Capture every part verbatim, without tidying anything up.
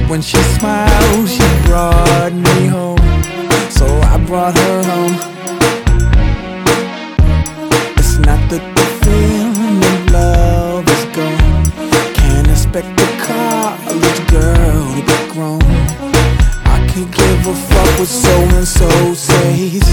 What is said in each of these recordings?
When she smiled, she brought me home, so I brought her home. It's not that the feeling of love is gone. Can't expect a college girl to be grown. I can't give a fuck what so-and-so says.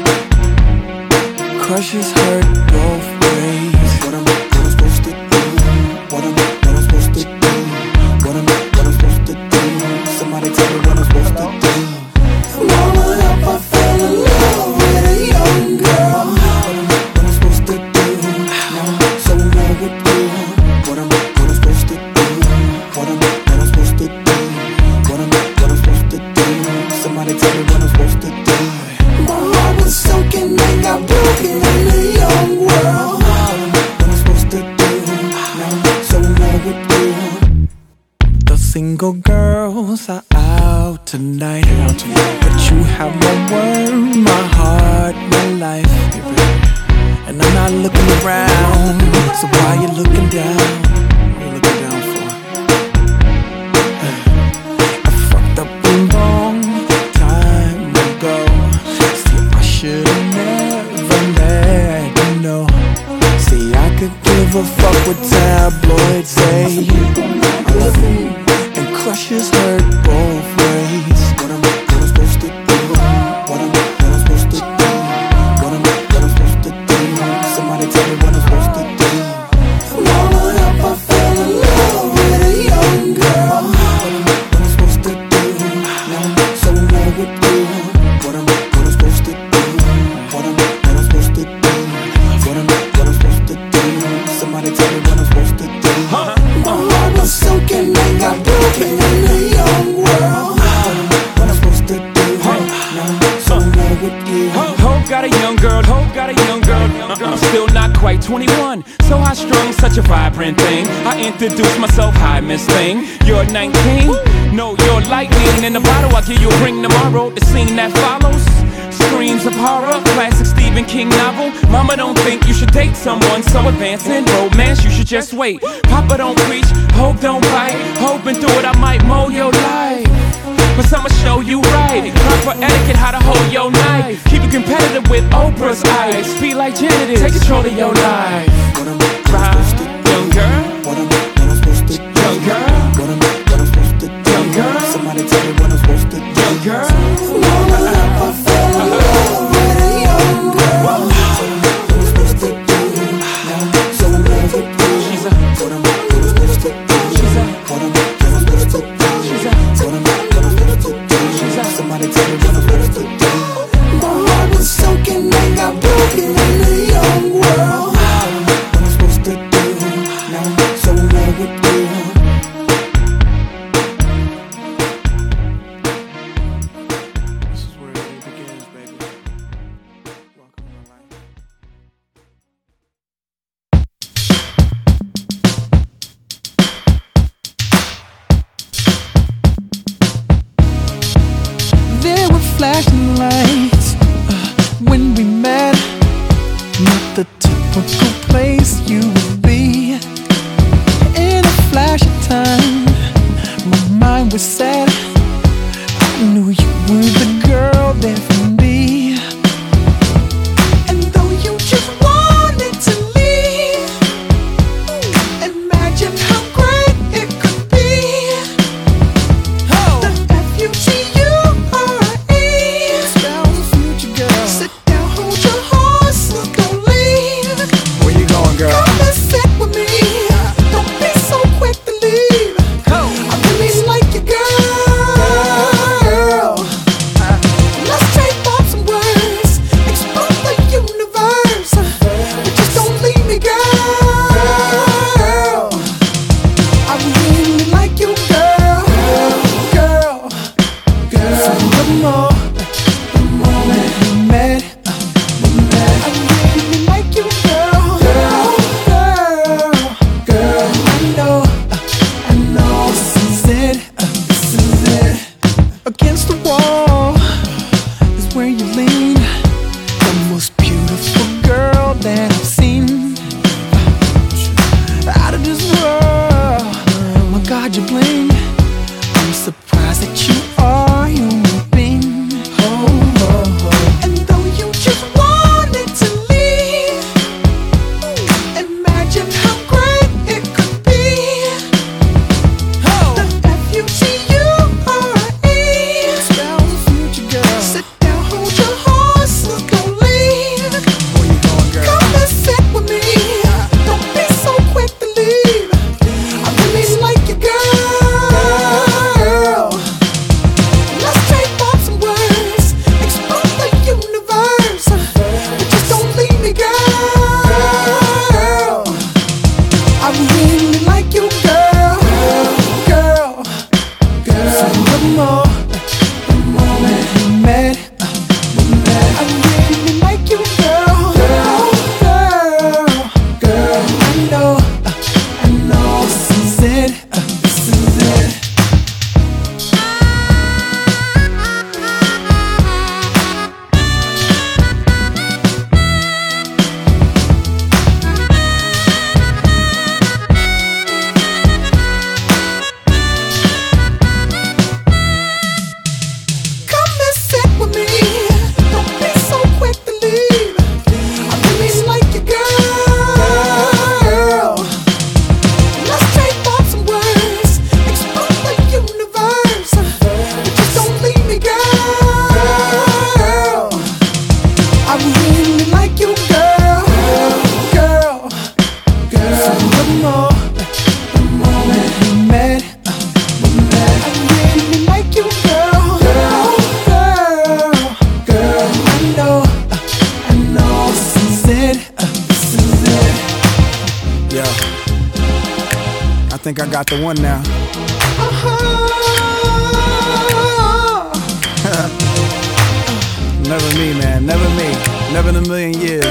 Crushes hurt both ways. What am I, what I'm supposed to do? What am I, what I'm supposed to do? What am I, what I'm supposed to do? Somebody tell me what I'm supposed to do. Growing up, I fell in love with a young girl. What am I, what I'm supposed to do? Now I'm so in love with you. What am I, what I'm supposed to do? What am I, what I'm supposed to do? What am I, what I'm supposed to do? Somebody tell me what I'm supposed to do. My heart was soaking and got broken in the young world. What am I, what I'm supposed to do? Now I'm so in love with you. The single girls are out tonight, but you have my word, my heart, my life. And I'm not looking around, so why you looking down? What you looking down for? I fucked up a long time ago. See, I should've never let you know. See, I could give a fuck what tabloids say. I love you, and crushes hurt both ways. What am I, what I'm supposed to do? What am I, what I'm supposed to do? What am I, what I'm supposed to do? Somebody tell me what I'm supposed to do. Growing up, I fell in love with a young girl. What am I, what I'm supposed to do? Now I'm so in love with you. What am I, what I'm supposed to do? What am I, what I'm supposed to do? What am I, what I'm supposed to do? Somebody tell me what I'm supposed to do. My heart was soaking and got broken in the young world. What I'm supposed to do? Now I'm so in love with you. Hope got a young girl, Hope got a young girl. I'm still not quite twenty-one, so high strung, such a vibrant thing. I introduce myself, hi Miss Thing. You're nineteen, no, you're lightning in the bottle. I'll give you a ring tomorrow. The scene that follows screams of horror, classic Stephen King novel. Mama don't think you should date someone so advanced in romance. You should just wait. Papa don't preach, Hope don't bite. Hoping through it I might mold your life, but I'ma show you right. Proper etiquette, how to hold your knife. Keep it competitive with Oprah's eyes. Be like Janet is, take control of your life. What am I, what I'm supposed to do? Young girl. What am I, what I'm supposed to do? Young girl. What am I, what I'm supposed to do? Young girl. Somebody tell me what I'm supposed to do. Young girl. Growing up, I fell in love with a young girl. What am I, what I'm supposed to do? Now I'm so in love with you. She's a. What am I, what I'm supposed to do? She's a. What am I, what I'm supposed to do? She's a. What am I, what I'm supposed to do? She's a. Somebody tell me what I'm supposed to do. My heart was soaking and got broken in the young world. What I'm supposed to do? Now I'm so in love with you. This is where it begins, baby. Welcome to my life. There were flashing lights uh, when we met. Not the typical place you would be. In a flash of time, my mind was set. I knew you were the girl there for me. And though you just wanted to leave, imagine how great it could be. The F U T U R E spells the future, girl. Sit down, hold your horse, don't leave. Where you going, girl? Come and sit with me. Don't be so quick to leave. I really like you, girl. think I got the one now. Never me, man, never me. Never in a million years.